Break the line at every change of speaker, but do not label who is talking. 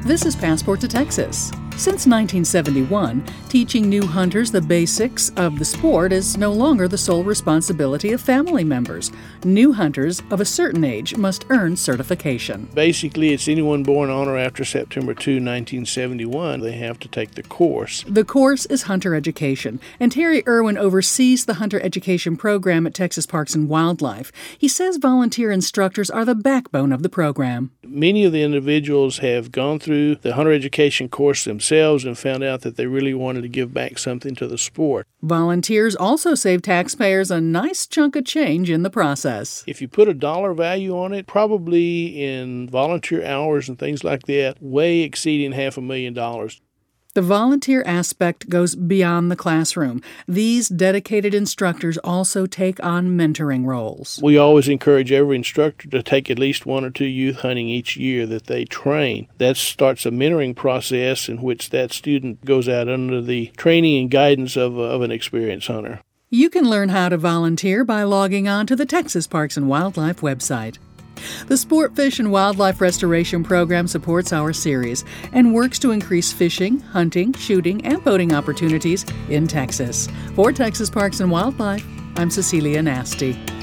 This is Passport to Texas. Since 1971, teaching new hunters the basics of the sport is no longer the sole responsibility of family members. New hunters of a certain age must earn certification.
Basically, it's anyone born on or after September 2, 1971. They have to take the course.
The course is Hunter Education, and Terry Irwin oversees the Hunter Education program at Texas Parks and Wildlife. He says volunteer instructors are the backbone of the program.
Many of the individuals have gone through the Hunter Education course themselves and found out that they really wanted to give back something to the sport.
Volunteers also save taxpayers a nice chunk of change in the process.
If you put a dollar value on it, probably in volunteer hours and things like that, way exceeding $500,000.
The volunteer aspect goes beyond the classroom. These dedicated instructors also take on mentoring roles.
We always encourage every instructor to take at least one or two youth hunting each year that they train. That starts a mentoring process in which that student goes out under the training and guidance of an experienced hunter.
You can learn how to volunteer by logging on to the Texas Parks and Wildlife website. The Sport Fish and Wildlife Restoration Program supports our series and works to increase fishing, hunting, shooting, and boating opportunities in Texas. For Texas Parks and Wildlife, I'm Cecilia Nasty.